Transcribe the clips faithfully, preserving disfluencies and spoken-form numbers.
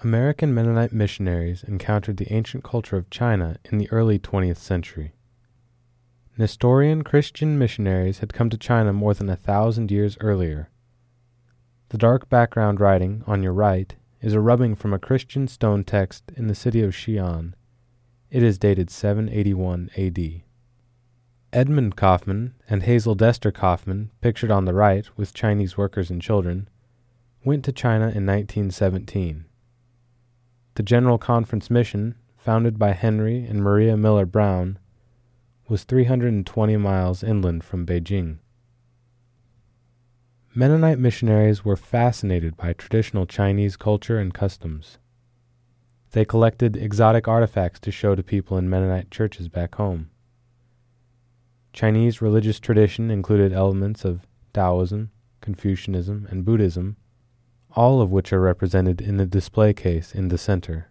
American Mennonite missionaries encountered the ancient culture of China in the early twentieth century. Nestorian Christian missionaries had come to China more than a thousand years earlier. The dark background writing on your right is a rubbing from a Christian stone text in the city of Xi'an. It is dated seven eighty-one A D. Edmund Kaufman and Hazel Dester Kaufman, pictured on the right with Chinese workers and children, went to China in nineteen seventeen. The General Conference Mission, founded by Henry and Maria Miller Brown, was three hundred twenty miles inland from Beijing. Mennonite missionaries were fascinated by traditional Chinese culture and customs. They collected exotic artifacts to show to people in Mennonite churches back home. Chinese religious tradition included elements of Taoism, Confucianism, and Buddhism, all of which are represented in the display case in the center.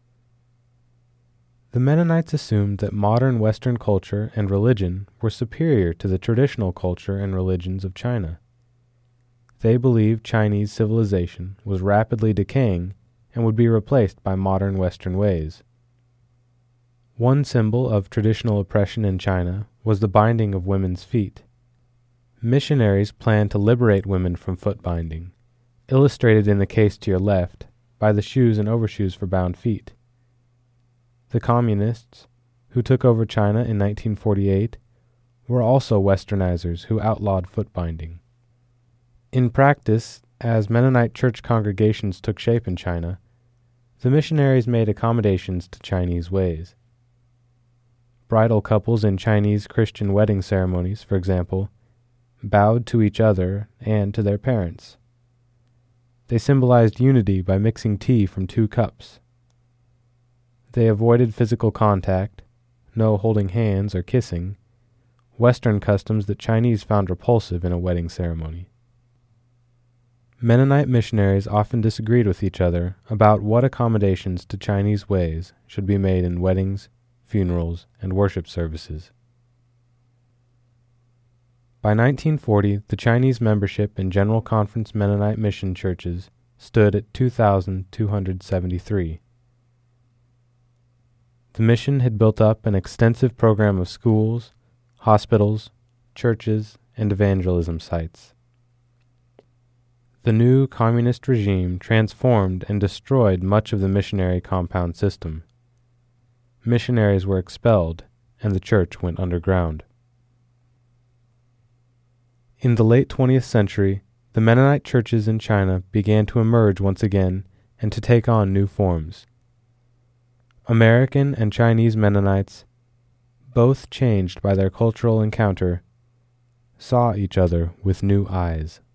The Mennonites assumed that modern Western culture and religion were superior to the traditional culture and religions of China. They believed Chinese civilization was rapidly decaying and would be replaced by modern Western ways. One symbol of traditional oppression in China was the binding of women's feet. Missionaries planned to liberate women from foot binding, illustrated in the case to your left by the shoes and overshoes for bound feet. The Communists, who took over China in nineteen forty-eight, were also Westernizers who outlawed foot binding. In practice, as Mennonite church congregations took shape in China, the missionaries made accommodations to Chinese ways. Bridal couples in Chinese Christian wedding ceremonies, for example, bowed to each other and to their parents. They symbolized unity by mixing tea from two cups. They avoided physical contact, no holding hands or kissing, Western customs that Chinese found repulsive in a wedding ceremony. Mennonite missionaries often disagreed with each other about what accommodations to Chinese ways should be made in weddings, funerals, and worship services. By nineteen forty, the Chinese membership in General Conference Mennonite mission churches stood at two thousand two hundred seventy-three. The mission had built up an extensive program of schools, hospitals, churches, and evangelism sites. The new communist regime transformed and destroyed much of the missionary compound system. Missionaries were expelled, and the church went underground. In the late twentieth century, the Mennonite churches in China began to emerge once again and to take on new forms. American and Chinese Mennonites, both changed by their cultural encounter, saw each other with new eyes.